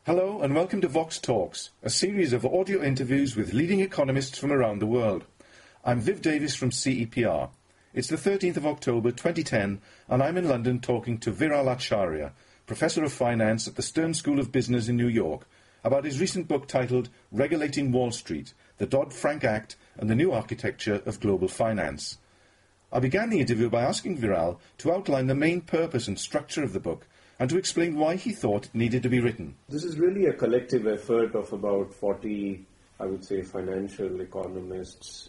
Hello and welcome to Vox Talks, a series of audio interviews with leading economists from around the world. I'm Viv Davis from CEPR. It's the 13th of October 2010 and I'm in London talking to Viral Acharya, Professor of Finance at the Stern School of Business in New York, about his recent book titled Regulating Wall Street, the Dodd-Frank Act and the New Architecture of Global Finance. I began the interview by asking Viral to outline the main purpose and structure of the book and to explain why he thought it needed to be written. This is really a collective effort of about 40, I would say, financial economists,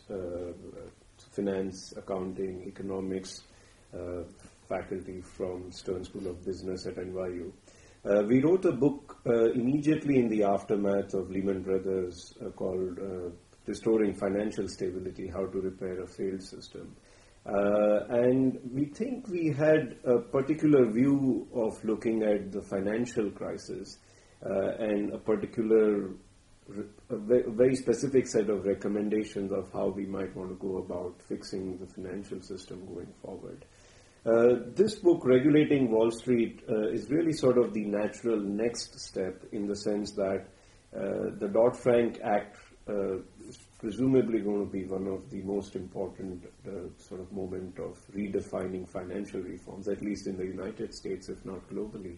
finance, accounting, economics, faculty from Stern School of Business at NYU. We wrote a book immediately in the aftermath of Lehman Brothers called Restoring Financial Stability, How to Repair a Failed System. And we think we had a particular view of looking at the financial crisis and a particular, very specific set of recommendations of how we might want to go about fixing the financial system going forward. This book, Regulating Wall Street, is really sort of the natural next step in the sense that the Dodd-Frank Act is presumably going to be one of the most important sort of moment of redefining financial reforms, at least in the United States, if not globally.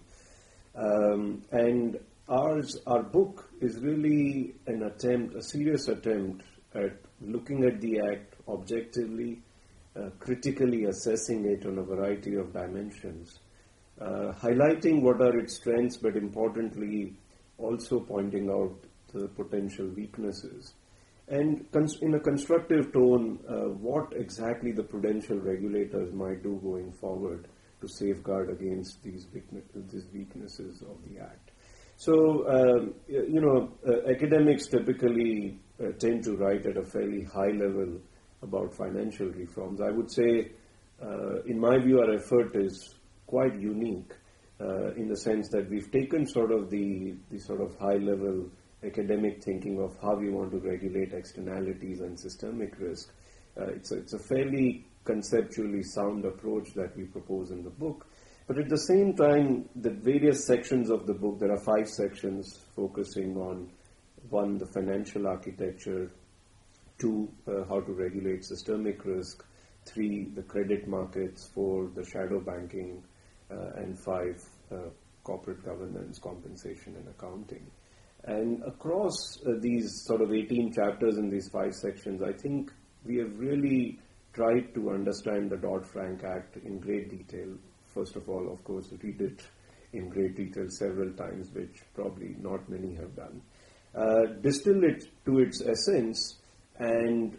And our book is really an attempt, a serious attempt at looking at the Act objectively, critically assessing it on a variety of dimensions, highlighting what are its strengths, but importantly also pointing out the potential weaknesses. And in a constructive tone, what exactly the prudential regulators might do going forward to safeguard against these weaknesses of the Act. So, academics typically tend to write at a fairly high level about financial reforms. I would say, in my view, our effort is quite unique in the sense that we've taken sort of the sort of high-level academic thinking of how we want to regulate externalities and systemic risk. It's a fairly conceptually sound approach that we propose in the book. But at the same time, the various sections of the book, there are 5 sections focusing on, 1, the financial architecture, 2, how to regulate systemic risk, 3, the credit markets, 4, the shadow banking, and 5, corporate governance, compensation, and accounting. And across these sort of 18 chapters in these 5 sections, I think we have really tried to understand the Dodd-Frank Act in great detail. First of all, of course, read it in great detail several times, which probably not many have done. Distill it to its essence and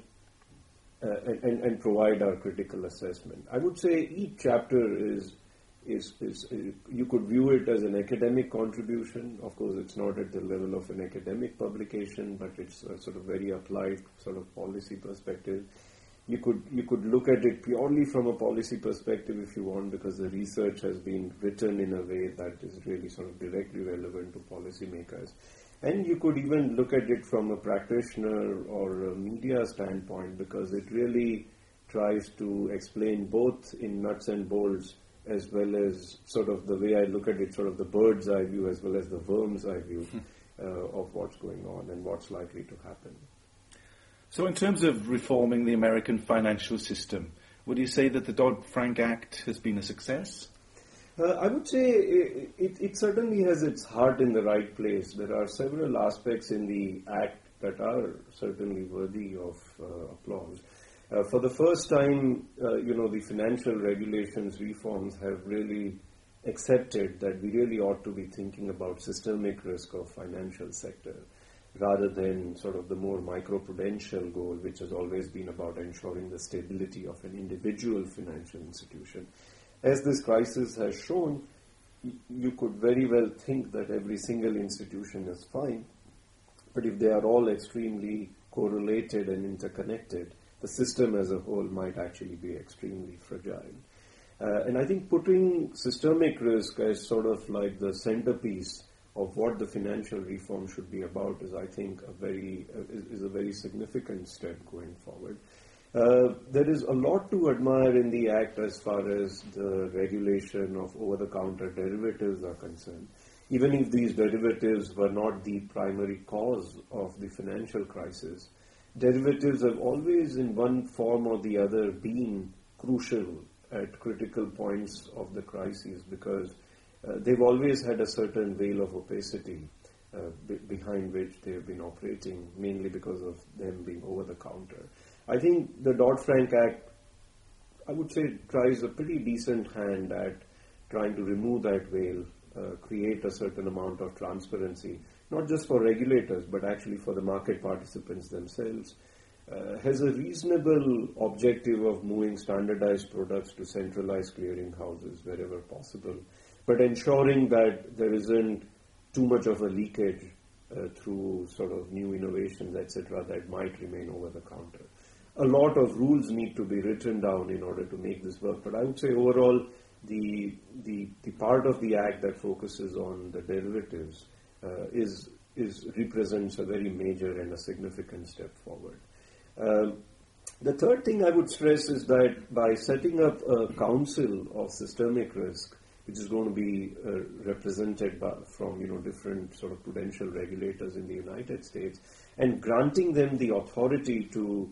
provide our critical assessment. I would say each chapter is you could view it as an academic contribution. Of course, it's not at the level of an academic publication, but it's a sort of very applied sort of policy perspective. You could look at it purely from a policy perspective if you want, because the research has been written in a way that is really sort of directly relevant to policymakers. And you could even look at it from a practitioner or a media standpoint, because it really tries to explain both in nuts and bolts, as well as sort of the way I look at it, sort of the bird's eye view as well as the worm's eye view of what's going on and what's likely to happen. So in terms of reforming the American financial system, would you say that the Dodd-Frank Act has been a success? I would say it certainly has its heart in the right place. There are several aspects in the Act that are certainly worthy of applause. For the first time, the financial regulations reforms have really accepted that we really ought to be thinking about systemic risk of financial sector rather than sort of the more microprudential goal, which has always been about ensuring the stability of an individual financial institution. As this crisis has shown, you could very well think that every single institution is fine, but if they are all extremely correlated and interconnected, the system as a whole might actually be extremely fragile. And I think putting systemic risk as sort of like the centerpiece of what the financial reform should be about is, I think, a very significant step going forward. There is a lot to admire in the Act as far as the regulation of over-the-counter derivatives are concerned. even if these derivatives were not the primary cause of the financial crisis, derivatives have always in one form or the other been crucial at critical points of the crises because they've always had a certain veil of opacity behind which they have been operating, mainly because of them being over the counter. I think the Dodd-Frank Act, I would say, tries a pretty decent hand at trying to remove that veil, create a certain amount of transparency, not just for regulators, but actually for the market participants themselves, has a reasonable objective of moving standardized products to centralized clearing houses wherever possible, but ensuring that there isn't too much of a leakage through sort of new innovations, etc., that might remain over the counter. A lot of rules need to be written down in order to make this work, but I would say overall the part of the Act that focuses on the derivatives represents a very major and a significant step forward. The third thing I would stress is that by setting up a council of systemic risk, which is going to be represented from different sort of prudential regulators in the United States, and granting them the authority to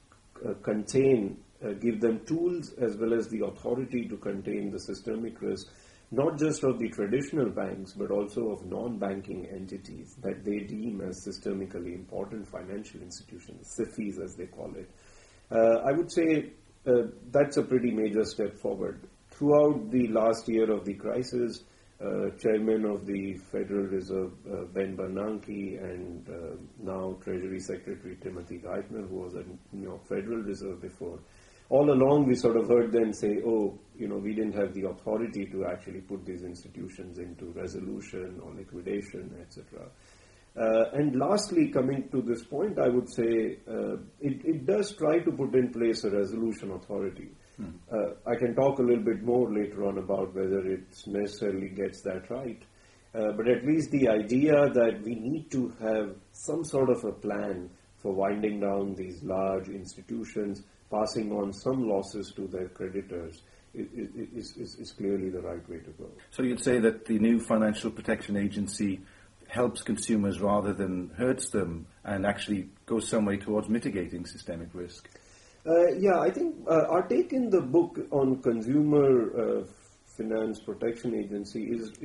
give them tools as well as the authority to contain the systemic risk, not just of the traditional banks, but also of non-banking entities that they deem as systemically important financial institutions, SIFIs as they call it. I would say that's a pretty major step forward. Throughout the last year of the crisis, Chairman of the Federal Reserve, Ben Bernanke, and now Treasury Secretary Timothy Geithner, who was at New York Federal Reserve before, all along we sort of heard them say, we didn't have the authority to actually put these institutions into resolution or liquidation, etc. And lastly, coming to this point, I would say it does try to put in place a resolution authority. I can talk a little bit more later on about whether it necessarily gets that right. But at least the idea that we need to have some sort of a plan for winding down these large institutions, passing on some losses to their creditors, is clearly the right way to go. So you'd say that the new Financial Protection Agency helps consumers rather than hurts them and actually goes some way towards mitigating systemic risk? I think our take in the book on Consumer Finance Protection Agency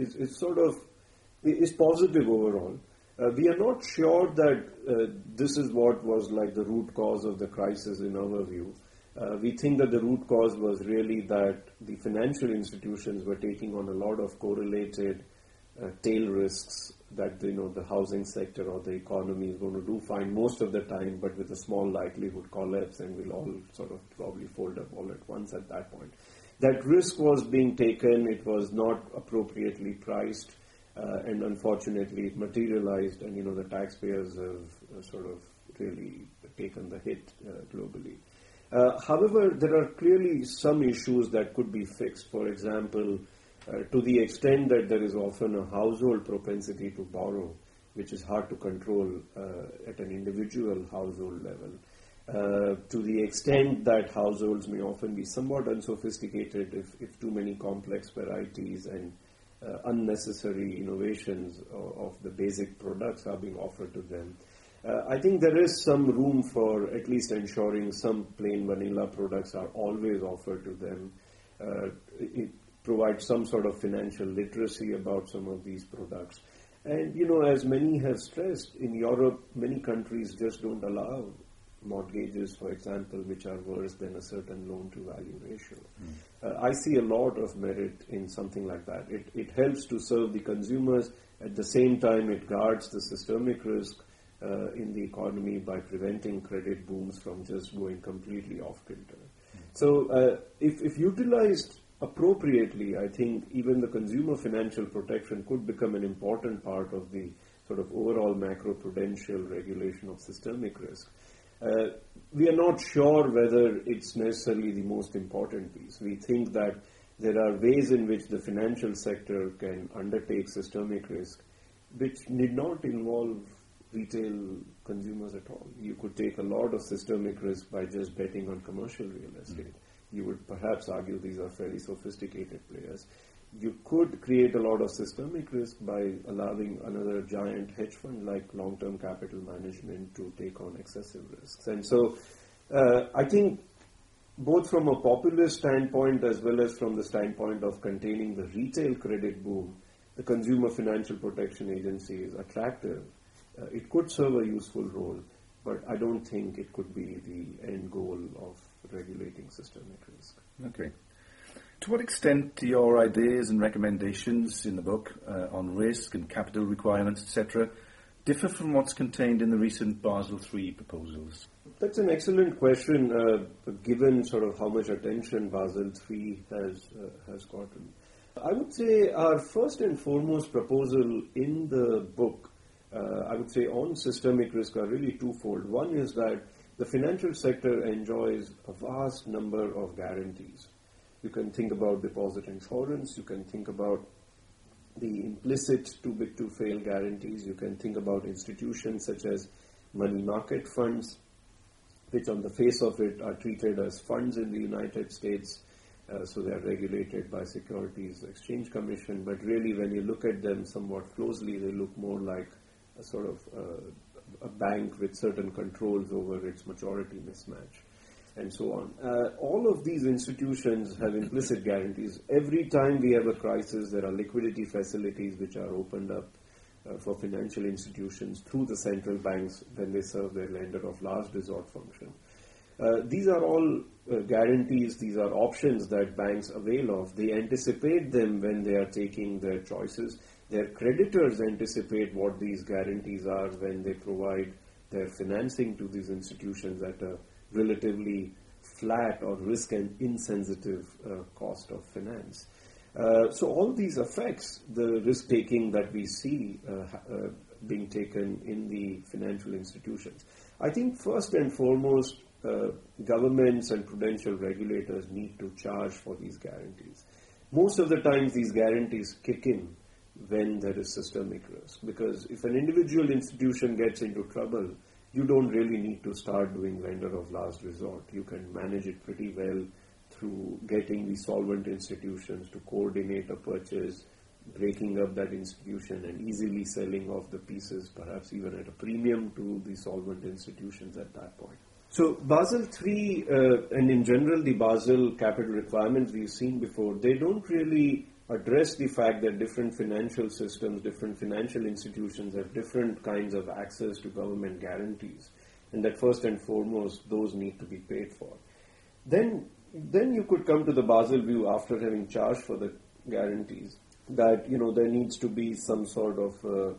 is positive overall. We are not sure that this is what was like the root cause of the crisis in our view. We think that the root cause was really that the financial institutions were taking on a lot of correlated tail risks that the housing sector or the economy is going to do fine most of the time, but with a small likelihood collapse, and we'll all sort of probably fold up all at once at that point. That risk was being taken, it was not appropriately priced, and unfortunately it materialized, and the taxpayers have sort of really taken the hit globally. However, there are clearly some issues that could be fixed. For example, to the extent that there is often a household propensity to borrow, which is hard to control at an individual household level, to the extent that households may often be somewhat unsophisticated if too many complex varieties and unnecessary innovations of the basic products are being offered to them. I think there is some room for at least ensuring some plain vanilla products are always offered to them. It provides some sort of financial literacy about some of these products. And, as many have stressed, in Europe, many countries just don't allow mortgages, for example, which are worse than a certain loan-to-value ratio. I see a lot of merit in something like that. It helps to serve the consumers. At the same time, it guards the systemic risk in the economy by preventing credit booms from just going completely off-kilter. So if utilized appropriately, I think even the consumer financial protection could become an important part of the sort of overall macro-prudential regulation of systemic risk. We are not sure whether it's necessarily the most important piece. We think that there are ways in which the financial sector can undertake systemic risk, which need not involve retail consumers at all. You could take a lot of systemic risk by just betting on commercial real estate. You would perhaps argue these are fairly sophisticated players. you could create a lot of systemic risk by allowing another giant hedge fund like long-term capital management to take on excessive risks. And so I think both from a populist standpoint as well as from the standpoint of containing the retail credit boom, the Consumer Financial Protection Agency is attractive. It could serve a useful role, but I don't think it could be the end goal of regulating systemic risk. Okay. To what extent do your ideas and recommendations in the book on risk and capital requirements, etc., differ from what's contained in the recent Basel III proposals? That's an excellent question, given sort of how much attention Basel III has gotten. I would say our first and foremost proposal in the book, I would say on systemic risk, are really twofold. One is that the financial sector enjoys a vast number of guarantees. You can think about deposit insurance, you can think about the implicit too big to fail guarantees, you can think about institutions such as money market funds, which on the face of it are treated as funds in the United States, so they are regulated by Securities Exchange Commission, but really when you look at them somewhat closely, they look more like a sort of a bank with certain controls over its maturity mismatch, and so on. All of these institutions have implicit guarantees. Every time we have a crisis, there are liquidity facilities which are opened up for financial institutions through the central banks when they serve their lender of last resort function. These are all guarantees, these are options that banks avail of. They anticipate them when they are taking their choices. Their creditors anticipate what these guarantees are when they provide their financing to these institutions at a relatively flat or risk and insensitive cost of finance. So all these affects the risk-taking that we see being taken in the financial institutions. I think first and foremost, governments and prudential regulators need to charge for these guarantees. Most of the times these guarantees kick in when there is systemic risk, because if an individual institution gets into trouble, you don't really need to start doing lender of last resort. You can manage it pretty well through getting the solvent institutions to coordinate a purchase, breaking up that institution and easily selling off the pieces, perhaps even at a premium to the solvent institutions at that point. So Basel III and in general the Basel capital requirements we've seen before, they don't really address the fact that different financial systems, different financial institutions have different kinds of access to government guarantees, and that first and foremost those need to be paid for. Then you could come to the Basel view after having charged for the guarantees that there needs to be some sort of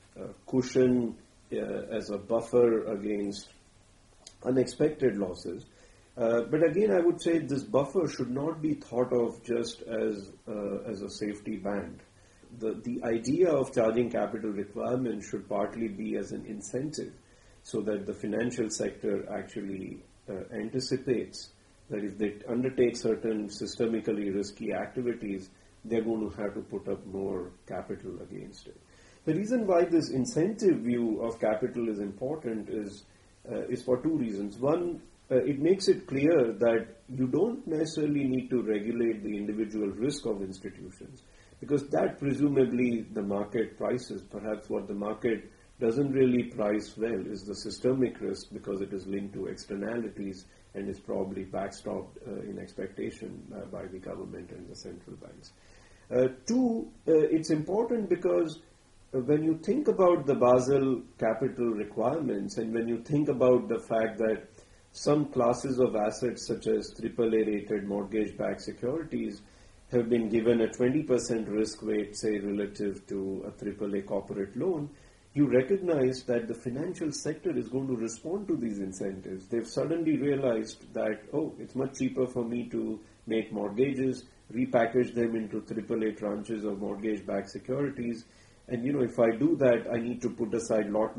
cushion as a buffer against unexpected losses. But again, I would say this buffer should not be thought of just as a safety band. The idea of charging capital requirements should partly be as an incentive, so that the financial sector actually anticipates that if they undertake certain systemically risky activities, they're going to have to put up more capital against it. The reason why this incentive view of capital is important is for two reasons. One, it makes it clear that you don't necessarily need to regulate the individual risk of institutions, because that presumably the market prices. Perhaps what the market doesn't really price well is the systemic risk, because it is linked to externalities and is probably backstopped in expectation by the government and the central banks. Two, it's important because when you think about the Basel capital requirements and when you think about the fact that some classes of assets such as AAA rated mortgage-backed securities have been given a 20% risk weight, say, relative to a AAA corporate loan, you recognize that the financial sector is going to respond to these incentives. They've suddenly realized that, it's much cheaper for me to make mortgages, repackage them into AAA tranches of mortgage-backed securities, and if I do that, I need to put aside lot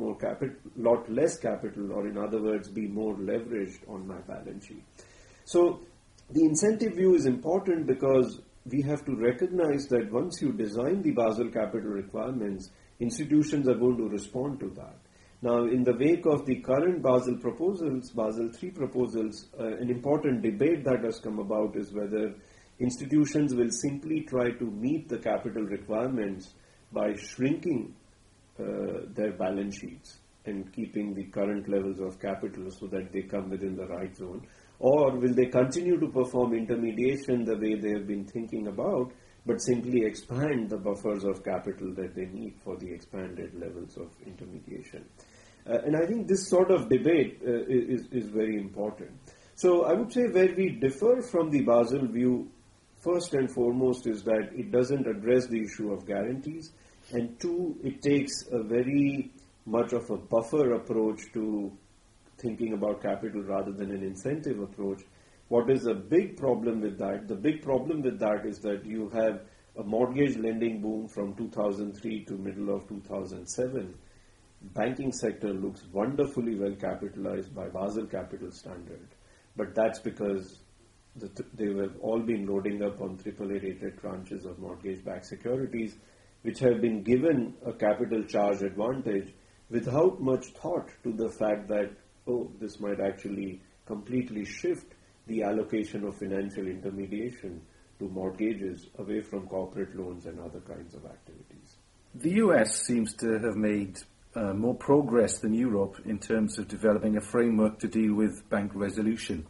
less capital, or in other words, be more leveraged on my balance sheet. So the incentive view is important because we have to recognize that once you design the Basel capital requirements, institutions are going to respond to that. Now, in the wake of the current Basel proposals, Basel III proposals, an important debate that has come about is whether institutions will simply try to meet the capital requirements by shrinking their balance sheets and keeping the current levels of capital so that they come within the right zone? Or will they continue to perform intermediation the way they have been thinking about, but simply expand the buffers of capital that they need for the expanded levels of intermediation? And I think this sort of debate is very important. So I would say where we differ from the Basel view, first and foremost, is that it doesn't address the issue of guarantees, and two, it takes a very much of a buffer approach to thinking about capital rather than an incentive approach. What is a big problem with that? The big problem with that is that you have a mortgage lending boom from 2003 to middle of 2007. Banking sector looks wonderfully well capitalized by Basel capital standard, but that's because they have all been loading up on AAA rated tranches of mortgage-backed securities, which have been given a capital charge advantage without much thought to the fact that, this might actually completely shift the allocation of financial intermediation to mortgages away from corporate loans and other kinds of activities. The US seems to have made more progress than Europe in terms of developing a framework to deal with bank resolution.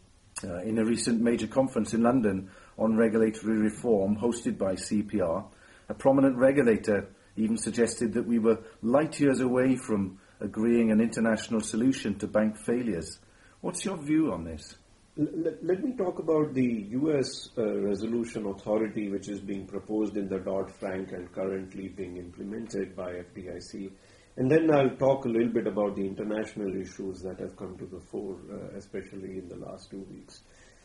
In a recent major conference in London on regulatory reform hosted by CPR, a prominent regulator even suggested that we were light years away from agreeing an international solution to bank failures. What's your view on this? Let me talk about the U.S. Resolution Authority, which is being proposed in the Dodd-Frank and currently being implemented by FDIC. And then I'll talk a little bit about the international issues that have come to the fore, especially in the last 2 weeks.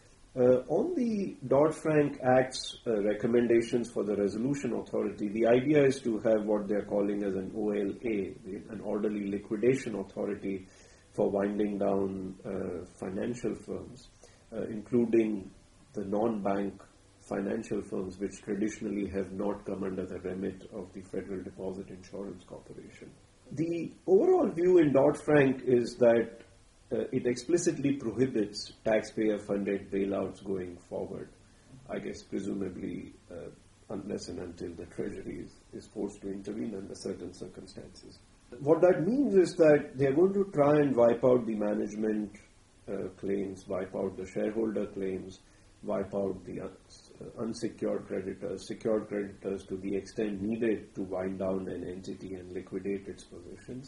On the Dodd-Frank Act's recommendations for the Resolution Authority, the idea is to have what they're calling as an OLA, an Orderly Liquidation Authority for winding down financial firms, including the non-bank financial firms which traditionally have not come under the remit of the Federal Deposit Insurance Corporation. The overall view in Dodd-Frank is that it explicitly prohibits taxpayer-funded bailouts going forward, I guess presumably unless and until the Treasury is forced to intervene under certain circumstances. What that means is that they're going to try and wipe out the management claims, wipe out the shareholder claims, wipe out the unsecured creditors, secured creditors to the extent needed to wind down an entity and liquidate its positions.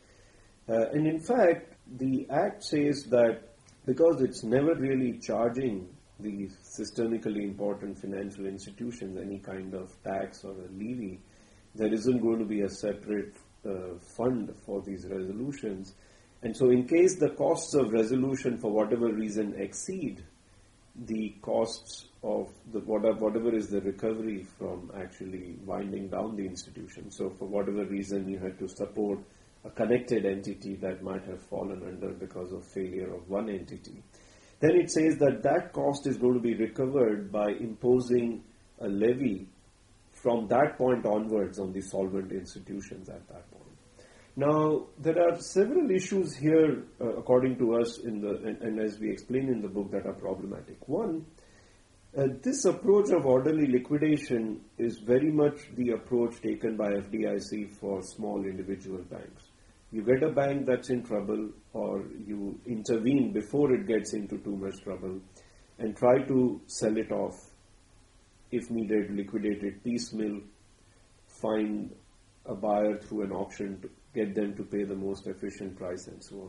And in fact, the Act says that because it's never really charging the systemically important financial institutions any kind of tax or a levy, there isn't going to be a separate fund for these resolutions. And so in case the costs of resolution for whatever reason exceed the costs of whatever is the recovery from actually winding down the institution, so for whatever reason you had to support a connected entity that might have fallen under because of failure of one entity, then it says that that cost is going to be recovered by imposing a levy from that point onwards on the solvent institutions at that point. Now, there are several issues here, according to us, and as we explain in the book, that are problematic. One, this approach of orderly liquidation is very much the approach taken by FDIC for small individual banks. You get a bank that's in trouble, or you intervene before it gets into too much trouble and try to sell it off, if needed, liquidate it piecemeal, find a buyer through an auction to get them to pay the most efficient price and so on.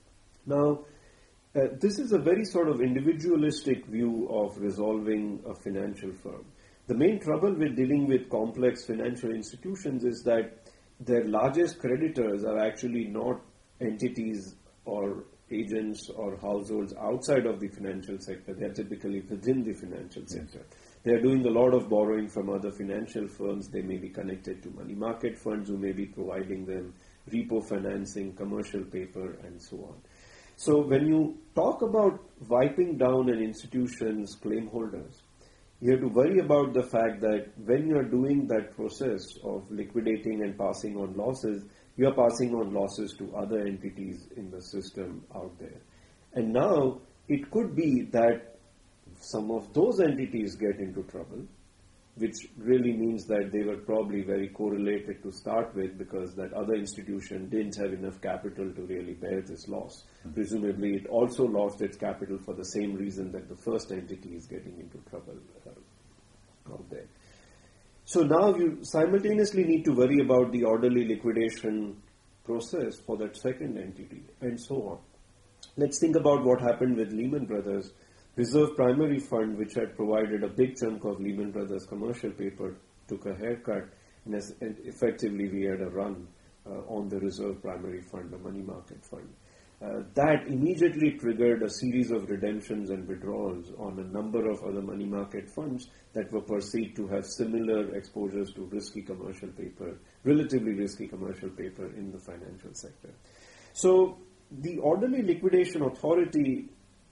Now, this is a very sort of individualistic view of resolving a financial firm. The main trouble with dealing with complex financial institutions is that their largest creditors are actually not entities or agents or households outside of the financial sector. They are typically within the financial sector. They are doing a lot of borrowing from other financial firms. They may be connected to money market funds who may be providing them repo financing, commercial paper, and so on. So when you talk about wiping down an institution's claim holders, you have to worry about the fact that when you are doing that process of liquidating and passing on losses, you are passing on losses to other entities in the system out there. And now it could be that some of those entities get into trouble, which really means that they were probably very correlated to start with because that other institution didn't have enough capital to really bear this loss. Presumably, it also lost its capital for the same reason that the first entity is getting into trouble out there. So now you simultaneously need to worry about the orderly liquidation process for that second entity, and so on. Let's think about what happened with Lehman Brothers. Reserve Primary Fund, which had provided a big chunk of Lehman Brothers commercial paper, took a haircut, and effectively we had a run on the Reserve Primary Fund, the money market fund. That immediately triggered a series of redemptions and withdrawals on a number of other money market funds that were perceived to have similar exposures to risky commercial paper, relatively risky commercial paper in the financial sector. So the orderly liquidation authority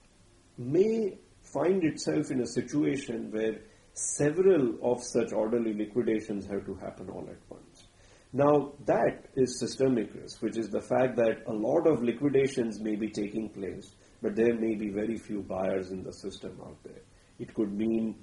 may find itself in a situation where several of such orderly liquidations have to happen all at once. Now, that is systemic risk, which is the fact that a lot of liquidations may be taking place, but there may be very few buyers in the system out there. It could mean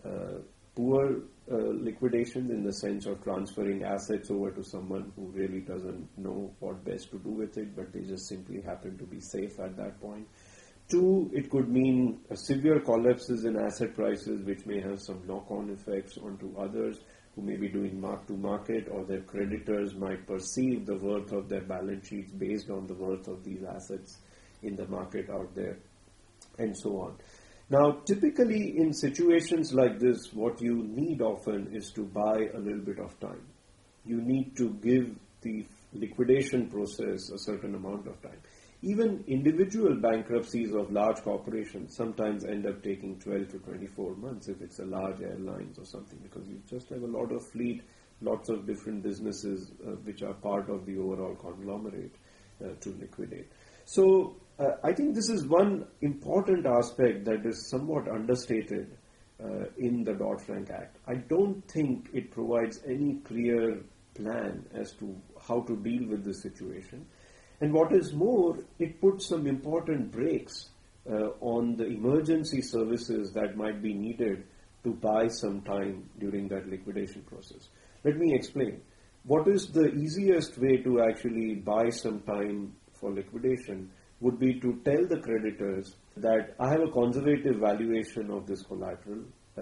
poor liquidations in the sense of transferring assets over to someone who really doesn't know what best to do with it, but they just simply happen to be safe at that point. Two, it could mean severe collapses in asset prices, which may have some knock-on effects onto others who may be doing mark-to-market, or their creditors might perceive the worth of their balance sheets based on the worth of these assets in the market out there, and so on. Now, typically in situations like this, what you need often is to buy a little bit of time. You need to give the liquidation process a certain amount of time. Even individual bankruptcies of large corporations sometimes end up taking 12 to 24 months if it's a large airlines or something, because you just have a lot of fleet, lots of different businesses which are part of the overall conglomerate to liquidate. So I think this is one important aspect that is somewhat understated in the Dodd-Frank Act. I don't think it provides any clear plan as to how to deal with this situation. And what is more, it puts some important brakes on the emergency services that might be needed to buy some time during that liquidation process. Let me explain. What is the easiest way to actually buy some time for liquidation would be to tell the creditors that I have a conservative valuation of this collateral.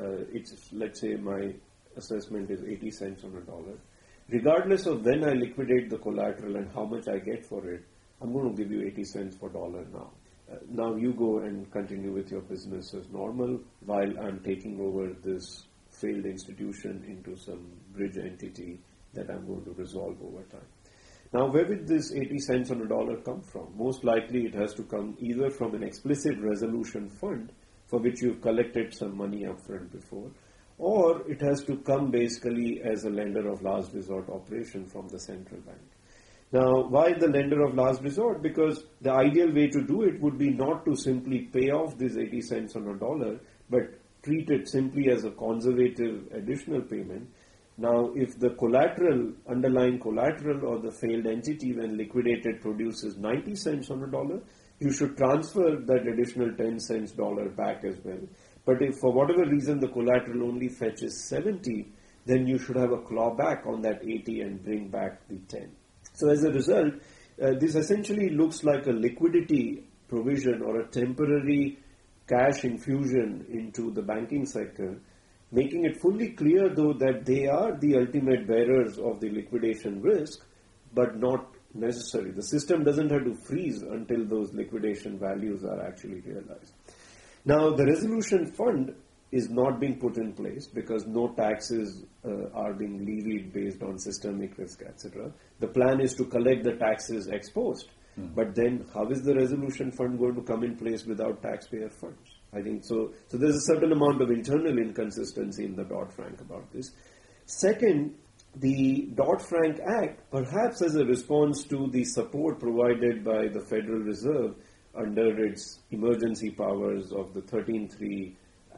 Let's say my assessment is 80 cents on a dollar. Regardless of when I liquidate the collateral and how much I get for it, I'm going to give you 80 cents per dollar now. Now you go and continue with your business as normal while I'm taking over this failed institution into some bridge entity that I'm going to resolve over time. Now, where will this 80 cents on a dollar come from? Most likely it has to come either from an explicit resolution fund for which you've collected some money upfront before, or it has to come basically as a lender of last resort operation from the central bank. Now, why the lender of last resort? Because the ideal way to do it would be not to simply pay off this 80 cents on a dollar, but treat it simply as a conservative additional payment. Now, if the underlying collateral or the failed entity when liquidated produces 90 cents on a dollar, you should transfer that additional 10 cents dollar back as well. But if for whatever reason the collateral only fetches 70, then you should have a clawback on that 80 and bring back the 10. So as a result, this essentially looks like a liquidity provision or a temporary cash infusion into the banking sector, making it fully clear, though, that they are the ultimate bearers of the liquidation risk, but not necessary. The system doesn't have to freeze until those liquidation values are actually realized. Now, the resolution fund is not being put in place because no taxes are being levied based on systemic risk, etc. The plan is to collect the taxes ex post. But then how is the resolution fund going to come in place without taxpayer funds? I think so. So there's a certain amount of internal inconsistency in the Dodd-Frank about this. Second, the Dodd-Frank Act, perhaps as a response to the support provided by the Federal Reserve under its emergency powers of the 13.3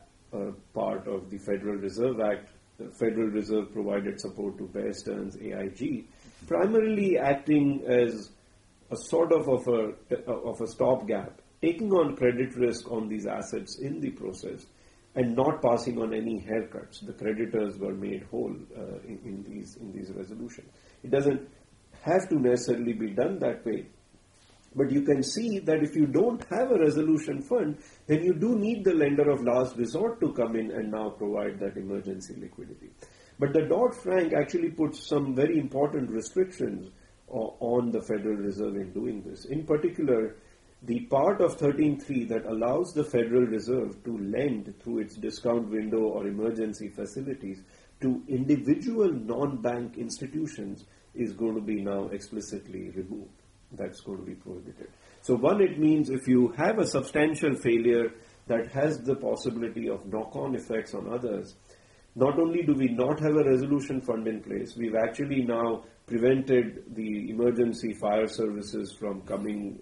part of the Federal Reserve Act, the Federal Reserve provided support to Bear Stearns AIG, primarily acting as a sort of a stopgap, taking on credit risk on these assets in the process, and not passing on any haircuts. The creditors were made whole in these resolutions. It doesn't have to necessarily be done that way. But you can see that if you don't have a resolution fund, then you do need the lender of last resort to come in and now provide that emergency liquidity. But the Dodd-Frank actually puts some very important restrictions on the Federal Reserve in doing this. In particular, the part of 13.3 that allows the Federal Reserve to lend through its discount window or emergency facilities to individual non-bank institutions is going to be now explicitly removed. That's going to be prohibited. So one, it means if you have a substantial failure that has the possibility of knock-on effects on others, not only do we not have a resolution fund in place, we've actually now prevented the emergency fire services from coming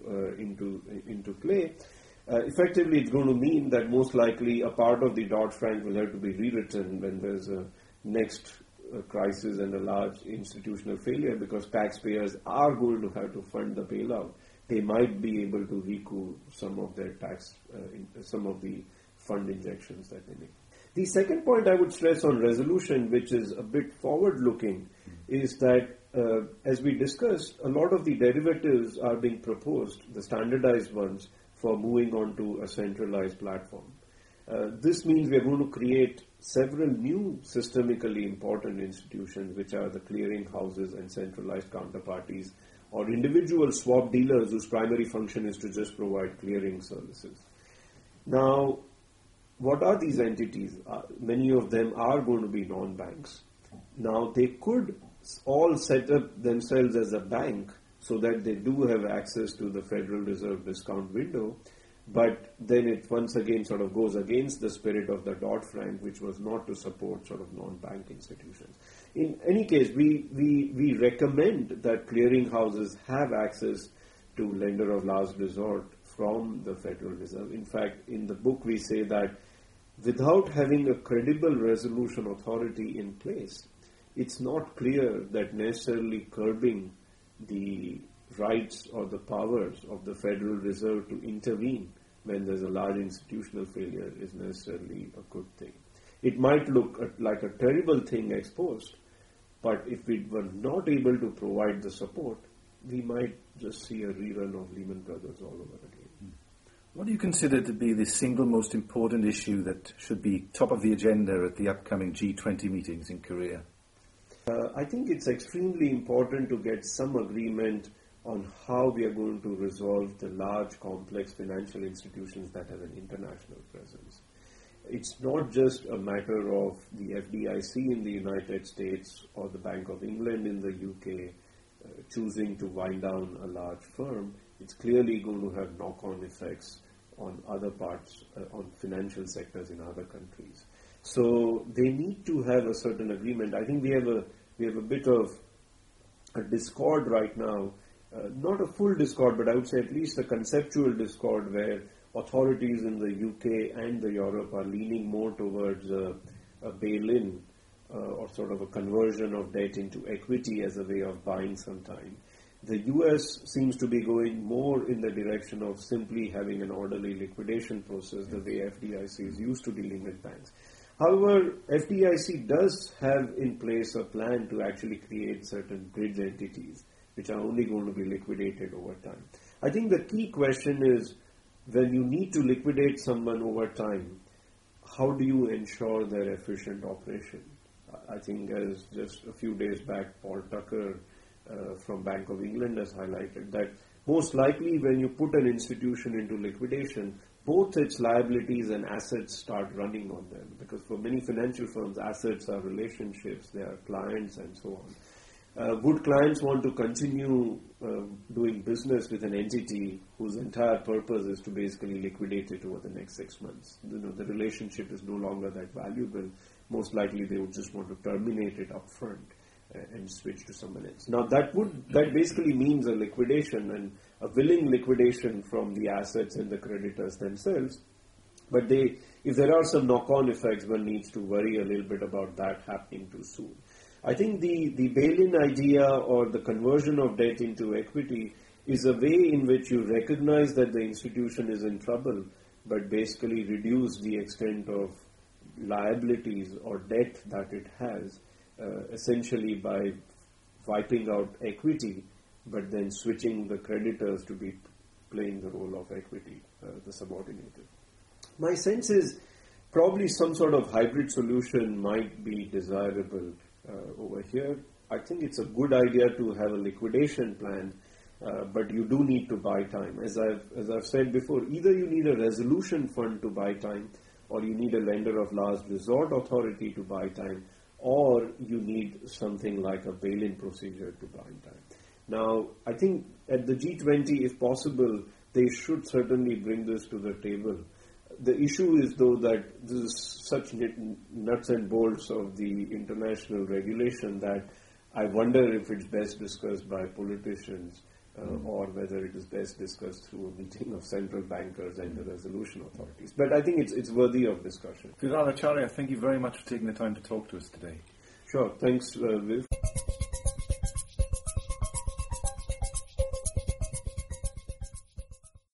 into play. Effectively, it's going to mean that most likely a part of the Dodd-Frank will have to be rewritten when there's a next crisis and a large institutional failure, because taxpayers are going to have to fund the bailout. They might be able to recoup some of their some of the fund injections that they make. The second point I would stress on resolution, which is a bit forward-looking, is that, as we discussed, a lot of the derivatives are being proposed, the standardized ones, for moving on to a centralized platform. This means we are going to create several new systemically important institutions, which are the clearing houses and centralized counterparties, or individual swap dealers whose primary function is to just provide clearing services. Now, what are these entities? Many of them are going to be non-banks. Now, they could all set up themselves as a bank so that they do have access to the Federal Reserve discount window, but then it once again sort of goes against the spirit of the Dodd-Frank, which was not to support sort of non-bank institutions. In any case, we recommend that clearing houses have access to lender of last resort from the Federal Reserve. In fact, in the book we say that without having a credible resolution authority in place, it's not clear that necessarily curbing the rights or the powers of the Federal Reserve to intervene when there's a large institutional failure is necessarily a good thing. It might look like a terrible thing ex post, but if we were not able to provide the support, we might just see a rerun of Lehman Brothers all over again. What do you consider to be the single most important issue that should be top of the agenda at the upcoming G20 meetings in Korea? I think it's extremely important to get some agreement on how we are going to resolve the large, complex financial institutions that have an international presence. It's not just a matter of the FDIC in the United States or the Bank of England in the UK choosing to wind down a large firm. It's clearly going to have knock-on effects on other parts, on financial sectors in other countries. So they need to have a certain agreement. I think we have a bit of a discord right now, not a full discord, but I would say at least a conceptual discord where authorities in the UK and the Europe are leaning more towards a bail-in or sort of a conversion of debt into equity as a way of buying some time. The US seems to be going more in the direction of simply having an orderly liquidation process, the way FDIC is used to dealing with banks. However, FDIC does have in place a plan to actually create certain bridge entities which are only going to be liquidated over time. I think the key question is, when you need to liquidate someone over time, how do you ensure their efficient operation? I think as just a few days back, Paul Tucker from Bank of England has highlighted that most likely when you put an institution into liquidation, both its liabilities and assets start running on them, because for many financial firms, assets are relationships, they are clients and so on. Would clients want to continue doing business with an entity whose entire purpose is to basically liquidate it over the next 6 months? The relationship is no longer that valuable. Most likely they would just want to terminate it up front and switch to someone else. Now that basically means a liquidation and a willing liquidation from the assets and the creditors themselves. But if there are some knock-on effects, one needs to worry a little bit about that happening too soon. I think the bail-in idea or the conversion of debt into equity is a way in which you recognize that the institution is in trouble, but basically reduce the extent of liabilities or debt that it has, essentially by wiping out equity, but then switching the creditors to be playing the role of equity, the subordinated. My sense is probably some sort of hybrid solution might be desirable over here. I think it's a good idea to have a liquidation plan, but you do need to buy time. As I've said before, either you need a resolution fund to buy time, or you need a lender of last resort authority to buy time, or you need something like a bail-in procedure to buy time. Now, I think at the G20, if possible, they should certainly bring this to the table. The issue is, though, that this is such nuts and bolts of the international regulation that I wonder if it's best discussed by politicians or whether it is best discussed through a meeting of central bankers and the resolution authorities. But I think it's worthy of discussion. Viral Acharya, thank you very much for taking the time to talk to us today. Sure. Thanks, Viv.